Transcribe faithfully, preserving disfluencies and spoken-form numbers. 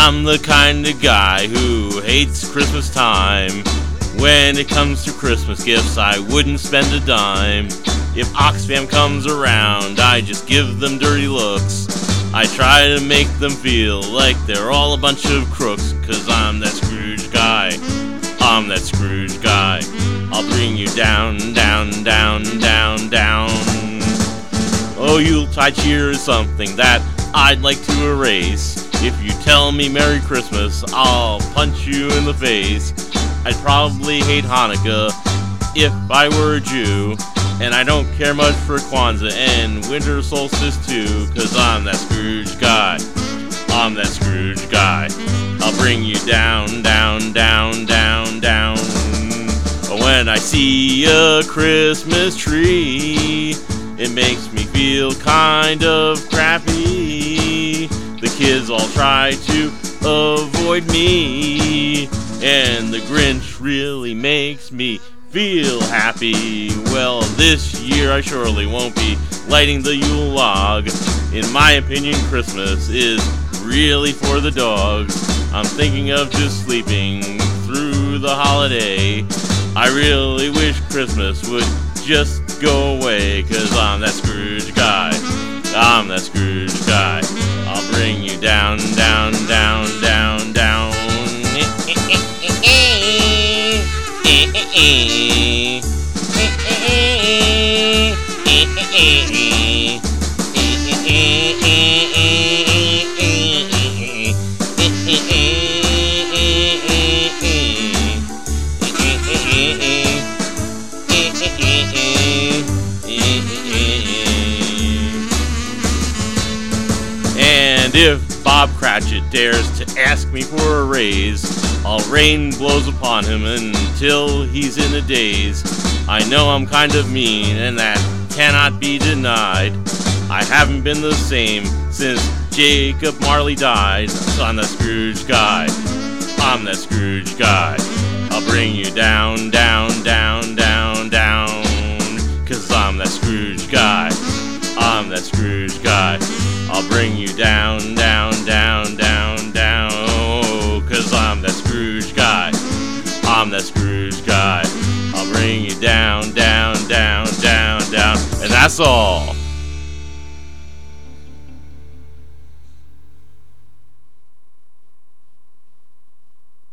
I'm the kind of guy who hates Christmas time. When it comes to Christmas gifts, I wouldn't spend a dime. If Oxfam comes around, I just give them dirty looks. I try to make them feel like they're all a bunch of crooks, 'cause I'm that Scrooge guy. I'm that Scrooge guy. I'll bring you down, down, down, down, down. Oh, Yuletide cheer is something that I'd like to erase. If you tell me Merry Christmas, I'll punch you in the face. I'd probably hate Hanukkah if I were a Jew. And I don't care much for Kwanzaa and winter solstice too, 'cause I'm that Scrooge guy. I'm that Scrooge guy. I'll bring you down, down, down, down, down. When I see a Christmas tree, it makes me feel kind of crappy. The kids all try to avoid me, and the Grinch really makes me feel happy. Well, this year I surely won't be lighting the Yule log. In my opinion, Christmas is really for the dogs. I'm thinking of just sleeping through the holiday. I really wish Christmas would just go away, 'cause I'm that Scrooge guy. I'm that Scrooge guy. I'll bring you down, down, down, down, down. And if Bob Cratchit dares to ask me for a raise, I'll rain blows upon him until he's in a daze. I know I'm kind of mean, and that cannot be denied. I haven't been the same since Jacob Marley died. So I'm that Scrooge guy. I'm that Scrooge guy. I'll bring you down, down, down, down, down, 'cause I'm that Scrooge guy. I'm that Scrooge guy. I'll bring you down, down, down, down, down, 'cause I'm that Scrooge guy. I'm that Scrooge guy. I'll bring you down, down, down, down, down, and that's all.